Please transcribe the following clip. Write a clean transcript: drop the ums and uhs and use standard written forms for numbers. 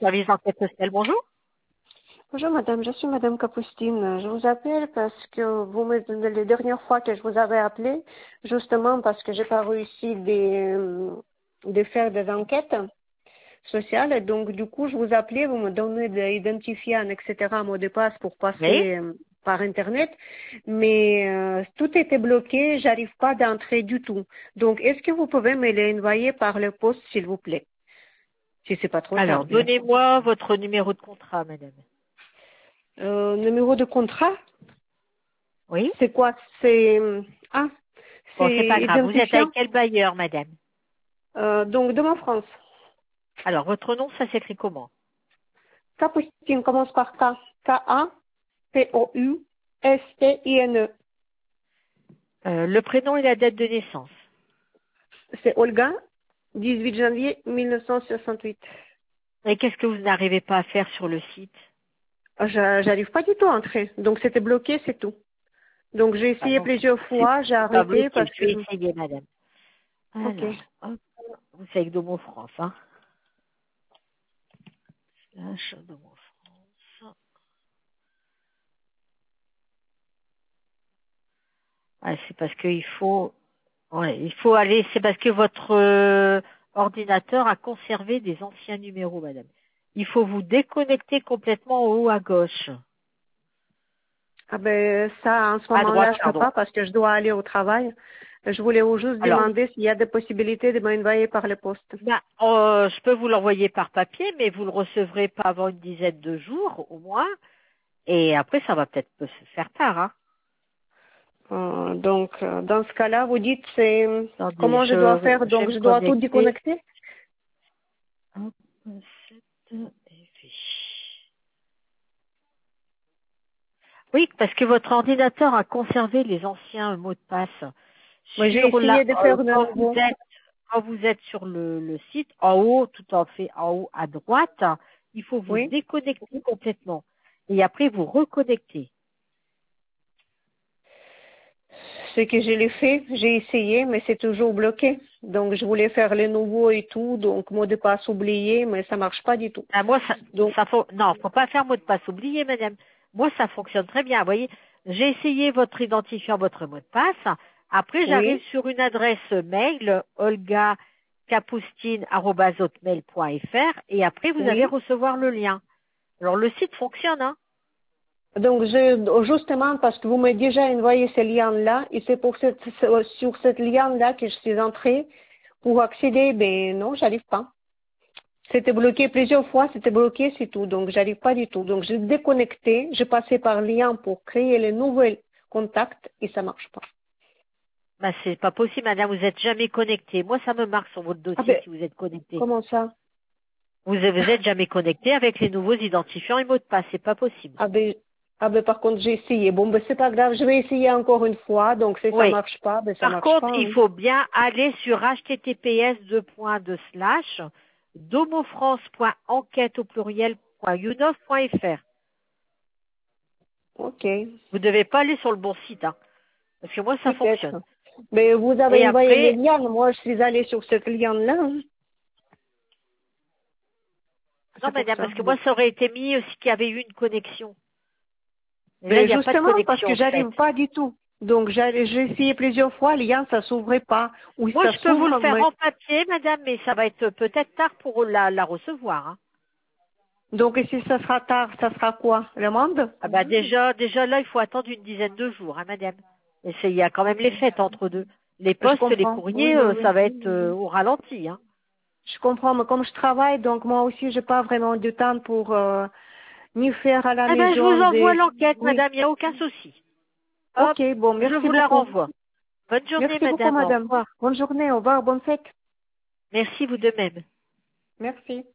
service d'enquête sociale, bonjour. Bonjour madame, je suis madame Capoustine. Je vous appelle parce que les dernières fois que je vous avais appelé, justement parce que j'ai pas réussi de faire des enquêtes sociales, et donc du coup je vous appelais, vous me donnez d'identifier un etc. un mot de passe pour Oui. passer par internet, mais tout était bloqué, j'arrive pas d'entrer du tout. Donc est-ce que vous pouvez me l'envoyer par le poste s'il vous plaît, si c'est pas trop Alors, tard bien sûr. donnez-moi votre numéro de contrat, madame. Numéro de contrat? Oui. C'est quoi? C'est ah, Bon, c'est pas c'est grave. Vous êtes identifiant. avec quel bailleur, madame? Donc de ma France. Alors, votre nom, ça s'écrit comment? Capoustine commence par K. K-A-P-O-U-S-T-I-N-E. Le prénom et la date de naissance. C'est Olga, 18 janvier 1968. Et qu'est-ce que vous n'arrivez pas à faire sur le site? J'arrive pas du tout à entrer. Donc c'était bloqué, c'est tout. Donc j'ai Ah essayé non, plusieurs fois, j'ai c'est pas arrêté bloqué. parce Je que vais essayer, madame. ok. Alors, hop, vous savez que Domo France, hein? Slash Domo France. Ah, c'est parce qu'il faut, ouais, il faut aller, c'est parce que votre ordinateur a conservé des anciens numéros, madame. Il faut vous déconnecter complètement en haut à gauche. Ah ben ça en ce À droite, moment-là je peux pardon. pas parce que je dois aller au travail. Je voulais juste Alors, demander s'il y a des possibilités de m'envoyer par le poste. ben, je peux vous l'envoyer par papier, mais vous le recevrez pas avant une dizaine de jours, au moins. Et après, ça va peut-être se faire tard, hein. Donc, dans ce cas-là, vous dites c'est Attendez, comment je dois faire. je vais Donc, me je dois tout connecter. déconnecter. Hop, 7, et puis- Oui, parce que votre ordinateur a conservé les anciens mots de passe. Moi, j'ai Sur la, essayé de faire de nouveau. quand vous êtes sur le site, en haut, tout en fait, en haut à droite, il faut vous Oui. déconnecter complètement. Et après, vous reconnecter. Ce que je l'ai fait, j'ai essayé, mais c'est toujours bloqué. Donc, je voulais faire les nouveaux et tout. Donc, mot de passe oublié, mais ça marche pas du tout. Ah, moi, Donc, non, faut pas faire mot de passe oublié, madame. Moi, ça fonctionne très bien. Vous voyez, j'ai essayé votre identifiant, votre mot de passe. Après, j'arrive oui, sur une adresse mail, olgacapoustine@hotmail.fr, et après, vous allez oui. recevoir le lien. Alors, le site fonctionne, hein. Donc, justement, parce que vous m'avez déjà envoyé ce lien-là, et c'est sur ce lien-là que je suis entrée pour accéder, ben non, j'arrive pas. C'était bloqué plusieurs fois, c'était bloqué, c'est tout. Donc, j'arrive pas du tout. Donc, j'ai déconnecté, j'ai passé par lien pour créer les nouveaux contacts et ça marche pas. Bah, c'est pas possible, madame, vous êtes jamais connecté. Moi, ça me marque sur votre Ah dossier ben, si vous êtes connecté. comment ça? Vous êtes jamais connecté avec les nouveaux identifiants et mots de passe, c'est pas possible. Ah ben, par contre, j'ai essayé. Bon, ben, c'est pas grave, je vais essayer encore une fois. Donc, si ça Oui. marche pas, ben, ça Par marche contre, pas, il hein. faut bien aller sur https://domofrance.enquête au pluriel.unov.fr. Ok, Vous devez pas aller sur le bon site, hein, parce que moi, ça fonctionne. peut-être. Mais vous Et avez envoyé les après, liens. Moi, je suis allée sur ce lien-là, hein. non, C'est pour madame, ça. parce que moi, Donc, ça aurait été mis aussi qu'il y avait eu une connexion. Mais là, il ben, n'y a pas de justement, parce que connexion, en fait. j'arrive pas du tout. Donc, j'ai essayé plusieurs fois, le lien, ça s'ouvrait pas. Ou Moi, ça je peux vous le s'ouvre, faire mais en papier, madame, mais ça va être peut-être tard pour la recevoir, hein. donc, et si ça sera tard, ça sera quoi? L'amende? Ah bah déjà là, il faut attendre une dizaine de jours, hein, madame. Et il y a quand même les fêtes entre deux. Les Je postes, les comprends. Oui, courriers, oui, oui. ça va être au ralenti, hein. Je comprends, mais comme je travaille, donc moi aussi, j'ai pas vraiment du temps pour ni faire à la Eh ben, je vous maison envoie des... l'enquête, Oui. madame, il n'y a aucun souci. Hop, Ok, bon, je merci vous la beaucoup. renvoie. Bonne journée, Merci beaucoup, madame, au madame. revoir. Bonne journée, au revoir, bonne fête. Merci, vous de même. Merci.